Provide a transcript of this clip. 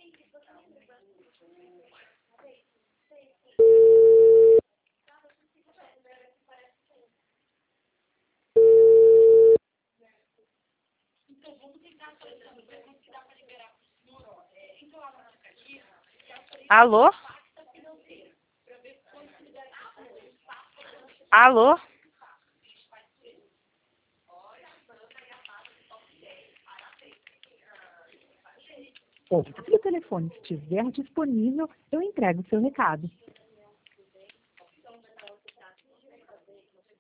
Alô? Alô? Ou, se o telefone estiver disponível, eu entrego o seu recado.